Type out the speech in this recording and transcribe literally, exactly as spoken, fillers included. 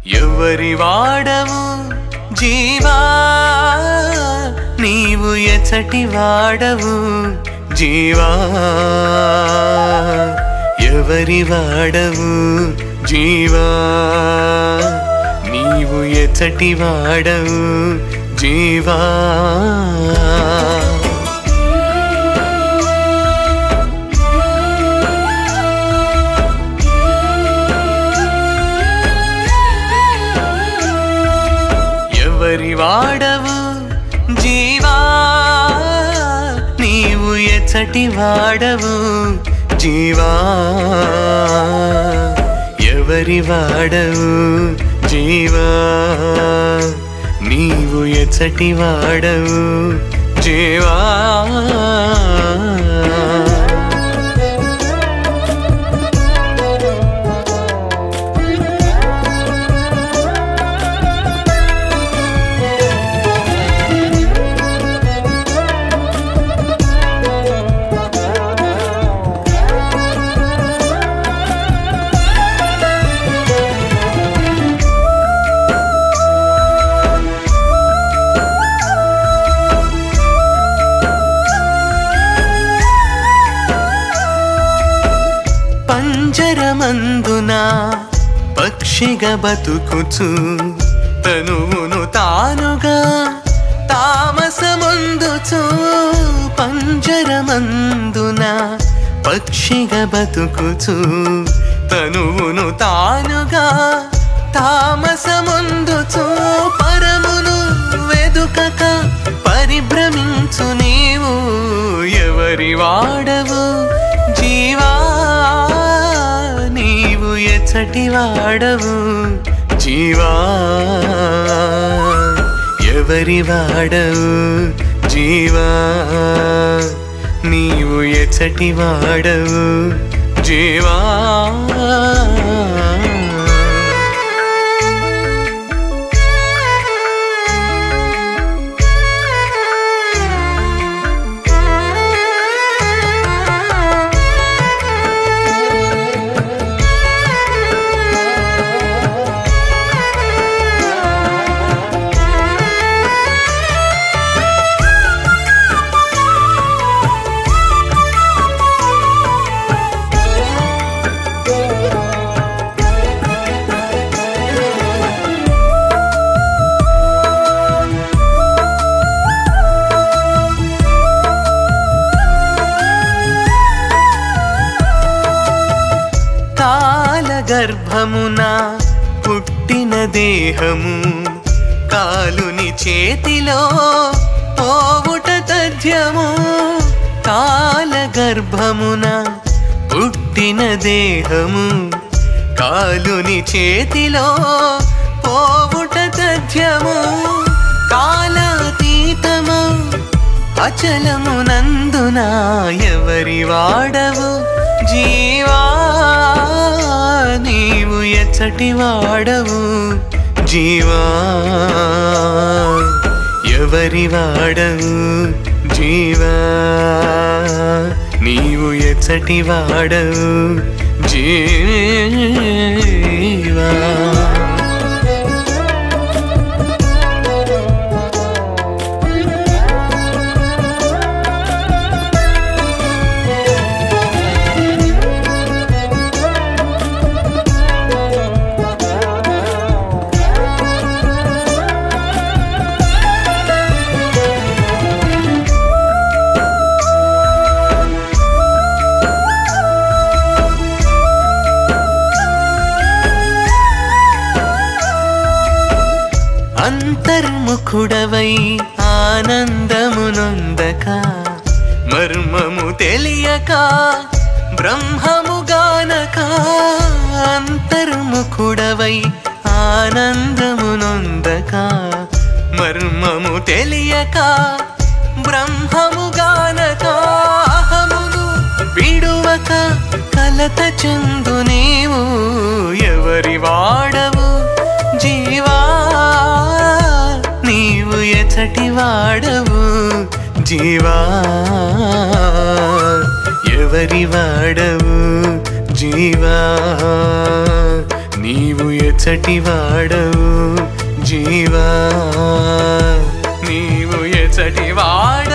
ఎవరి వాడవు జీవా నీవు ఎచటి వాడవు జీవా ఎవరి వాడవు జీవా నీవు ఎచటి వాడవు జీవా ఎవరి వాడవు జీవా నీవు ఎచటి వాడవు జీవా ఎవరి వాడవు జీవా నీవు ఎచటి వాడవు జీవా పంజరమందున పక్షిగా బతుకుచు తనువును తానుగా తామసముందుచు పంజరమందున పక్షిగా బతుకుచు తనువును తానుగా తామసముందుచు పరమును వెదుకక పరిభ్రమించు నీవు ఎవరి వాడవు జీవా నీవు ఎచటి వాడవు జీవా ఎవరి వాడవు జీవా నీవు ఎచటి వాడవు జీవా గర్భమున పుట్టిన దేహము కాలుని చేతిలో పోవుట తథ్యము కాల గర్భమున పుట్టిన దేహము కాలుని చేతిలో పోవుట తథ్యము కాలాతీతము అచలమునందున ఎవరి వాడవు జీవా నీవు ఎచటి వాడవు జీవా ఎవరి వాడవు జీవా నీవు ఎచటి వాడవు జీవా అంతర్ముఖుడవై ఆనందమునొందక మర్మము తెలియక బ్రహ్మము గానక అంతర్ముఖుడవై ఆనందమునొందక మర్మము తెలియక బ్రహ్మము గానక అహమును విడువక కలత చెందు నీవు ఎవరి వాడవు జీవా నీవు ఎచటి వాడవు జీవా ఎవరి వాడవు జీవా నీవు ఎచ్చటి వాడవు జీవా, నీవు ఎచ్చటి వాడ